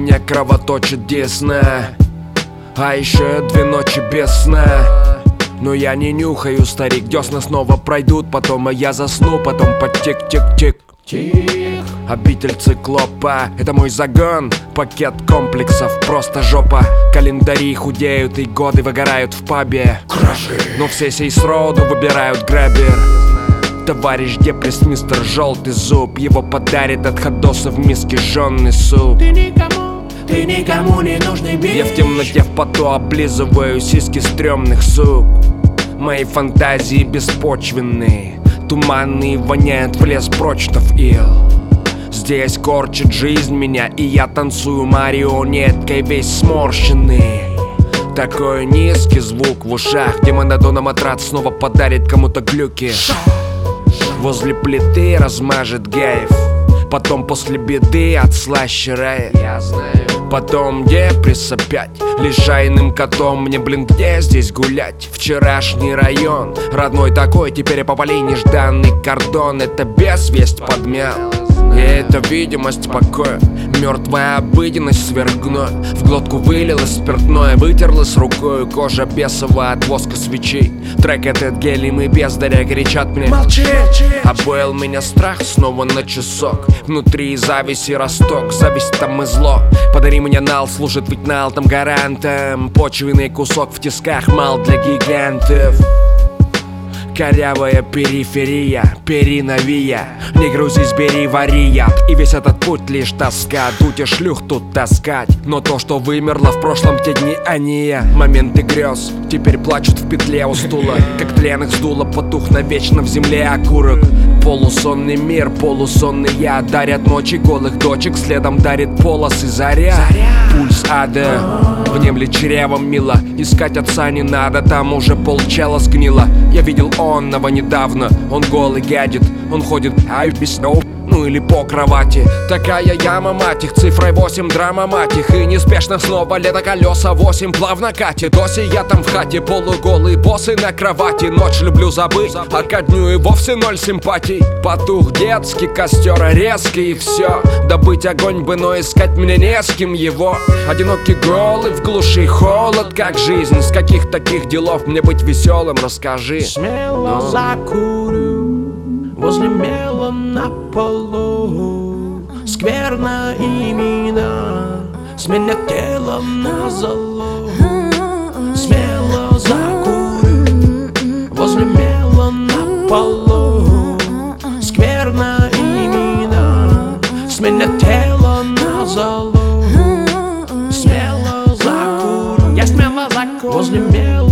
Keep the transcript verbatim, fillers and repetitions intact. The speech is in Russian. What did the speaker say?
меня кровоточит десна, а еще две ночи без сна. Но я не нюхаю, старик, десна снова пройдут, потом я засну, потом по тик-тик-тик. Обитель циклопа, это мой загон, пакет комплексов, просто жопа. Календари худеют и годы выгорают в пабе. Но все сей сроду выбирают грабер. Товарищ Депресс, мистер Желтый Зуб, его подарит от ходоса в миске жжённый суп. Ты никому, ты никому не нужный бич. Я в темноте в поту облизываю сиськи стрёмных сук. Мои фантазии беспочвенные, туманные, воняют в лес прочтов ил. Здесь корчит жизнь меня, и я танцую марионеткой, весь сморщенный. Такой низкий звук в ушах, где Мадонна матрац снова подарит кому-то глюки. Возле плиты размажет геев, потом после беды отслащерает. Я знаю. Потом Депресс опять лишайным котом. Мне, блин, где здесь гулять? Вчерашний район, родной такой, теперь я попали нежданный кордон. Это бесвесть подмял, и это видимость покоя. Мертвая обыденность свергной, в глотку вылилось спиртное, вытерлась рукой кожа бесова от воска свечей. Трек этот гелем и бездаря кричат мне: молчи! Обоил меня страх снова на часок. Внутри зависть и росток, зависть там и зло. Подари мне нал, служит ведь нал там гарантом. Почвенный кусок в тисках, мал для гигантов. Корявая периферия, периновия. Не грузись, бери, вари яд. И весь этот путь лишь тоска. Дуть и шлюх тут таскать. Но то, что вымерло в прошлом, те дни, а не я. Моменты грез теперь плачут в петле у стула. Как тлен их сдуло, потух навечно в земле окурок. Полусонный мир, полусонный я. Дарят ночи голых дочек, следом дарит полосы заря. Пульс ада, внемли чревом мило. Искать отца не надо, там уже полчела сгнило. Я видел онного недавно, он голый гадит. Он ходит ай без снов, ну или по кровати. Такая яма, мать их, цифрой восемь, драма, мать их. И неспешно снова лето, колеса восемь плавно катит. Оси я там в хате, полуголый боссы на кровати. Ночь люблю забыть, а ко дню и вовсе ноль симпатий. Потух детский костер, резкий и все. Добыть огонь бы, но искать мне не с кем его. Одинокий голый в глуши, холод как жизнь. С каких таких делов мне быть веселым, расскажи. Смело закурю возле мела на полу. Скверно имена сменят тело на золу. Смело закурю возле мела на полу. Скверно имена сменят тело на золу. Смело закурю, я смело закурю возле мела